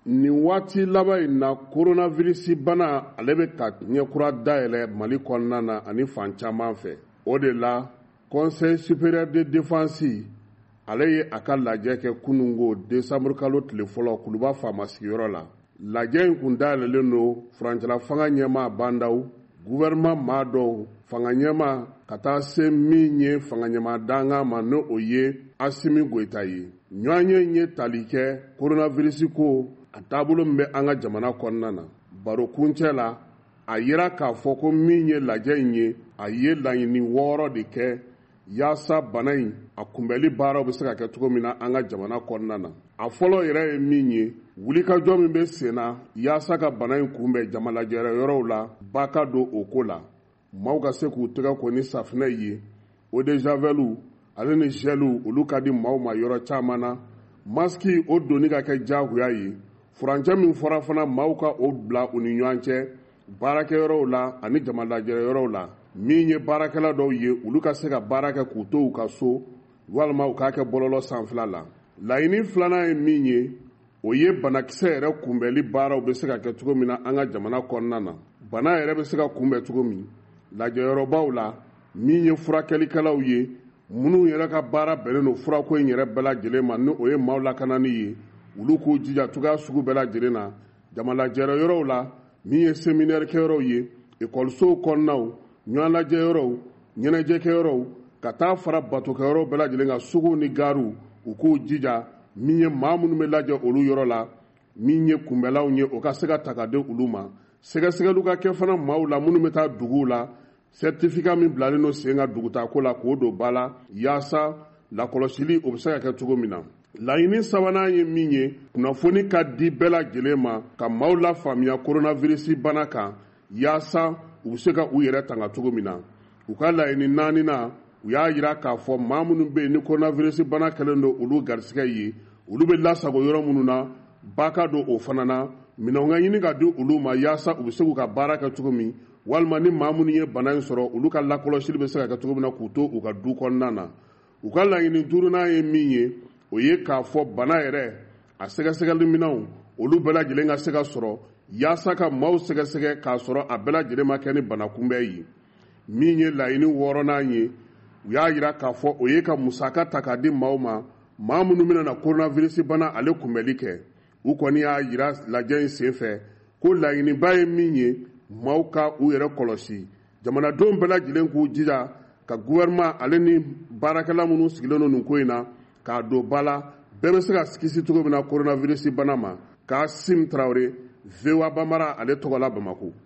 Nin waati laban in na coronavirus bana ale bɛ ka ɲɛkura dayɛlɛ Mali kɔnɔna na ani fan caman fɛ. O de la Conseil supérieur de défense ale ye a ka lajɛ kɛ kunungo décembre kalo tile fɔlɔ Kuluba faama sigiyɔrɔ la. Lajɛ in kun dayɛlɛlen don furancɛla fanga ɲɛmaa bandaw, gouvernement maa dɔw, fanga ɲɛmaa ka taa se min ye fanga ɲɛmaa danga ma n'o ye Asimi Goita ye. Ɲɔgɔnye ye tali kɛ coronavirus ko a taabolo min bɛ an ka jamana kɔnɔna na. Baro kuncɛ la a yira k'a fɔ ko min ye lajɛ in ye a ye laɲini 6 de kɛ yaasa bana in a kunbɛli baaraw bɛ se ka kɛ cogo min na an ka jamana kɔnɔna na. A fɔlɔ yɛrɛ ye min ye wulikajɔ min bɛ sen na yaasa ka bana in kunbɛn jama lajɛyɔrɔ yɔrɔw la ba ka don o ko la. Maaw ka se k'u tɛgɛ ko ni safinɛ ye, eau de javel ale ni gel olu ka di maaw ma yɔrɔ caman na. Maski o doni ka kɛ jagoya ye. Furancɛ min fɔra fana maaw ka o bila u ni ɲɔgɔn cɛ baarakɛyɔrɔw la ani jama lajɛyɔrɔw la. Min ye baarakɛla dɔw ye olu ka se ka baara kɛ k'u to u ka so walima u k'a kɛ bɔlɔlɔ sanfɛla la. Laɲini filanan ye min ye o ye banakisɛ yɛrɛ kunbɛli baaraw bɛ se ka kɛ cogo min na an ka jamana kɔnɔna na. Bana yɛrɛ bɛ se ka kunbɛn cogo min lajɛyɔrɔbaw la min ye furakɛlikɛlaw ye minnu yɛrɛ ka baara bɛnnen don furako in yɛrɛ bɛɛ lajɛlen ma ni o ye maaw lakanani ye olu k'u jija cogoya sugu bɛɛ lajɛlen na. Jama lajɛyɔrɔw la min ye séminaire kɛyɔrɔw ye écolesow kɔnɔnaw ɲɔgɔn lajɛyɔrɔw ɲɛnajɛkɛyɔrɔw ka taa fara batokɛyɔrɔw bɛɛ lajɛlen kan suguw ni garuw u k'u jija min ye maa minnu bɛ lajɛ olu yɔrɔ la min ye kunbɛlaw ye o ka se ka ta ka di olu ma. Sɛgɛsɛgɛliw ka kɛ fana maaw la minnu bɛ taa duguw la certificat min bilalen don sen ka dugutako la k'o don ba la yaasa lakɔlɔsili o bɛ se ka kɛ cogo min na. Laɲini sabanan ye min ye kunnafoni ka di bɛɛ lajɛlen ma ka maaw la faamuya coronavirus bana kan yaasa u bɛ se ka u yɛrɛ tanga cogo min na. U ka laɲini 4nan u y'a jira k'a fɔ maa minnu bɛ yen ni coronavirus bana kɛlen don olu garisigɛ ye olu bɛ lasago yɔrɔ minnu na ba ka don o fana na minɛnw ka ɲini ka di olu ma yaasa u bɛ se k'u ka baara kɛ cogo min walima ni maa minnu ye bana in sɔrɔ olu ka lakɔlɔsili bɛ se ka kɛ cogo min na k'u to u ka du kɔnɔna na. U ka laɲini 5nan ye min ye o ye k'a fɔ bana yɛrɛ a sɛgɛsɛgɛli minɛnw olu bɛɛ lajɛlen ka se ka sɔrɔ yaasa ka maaw sɛgɛsɛgɛ k'a sɔrɔ a bɛɛ lajɛlen ma kɛ ni bana kunbɛn ye. Min ye laɲini 6nan ye u y'a jira k'a fɔ o ye ka musaka ta k'a di maaw ma maa minnu bɛna na coronavirus bana ale kunbɛli kɛ. U kɔni y'a jira lajɛ in senfɛ ko laɲiniba ye min ye maaw ka u yɛrɛ kɔlɔsi jamanadenw bɛɛ lajɛlen k'u jija ka gouvernement ale ni baarakɛla minnu sigilen don nin ko in na k'a don ba la bɛɛ bɛ se ka kisi cogo min na coronavirus bana ma. Kaasim Traoré, VOA Bambara ale tɔgɔ la Bamako.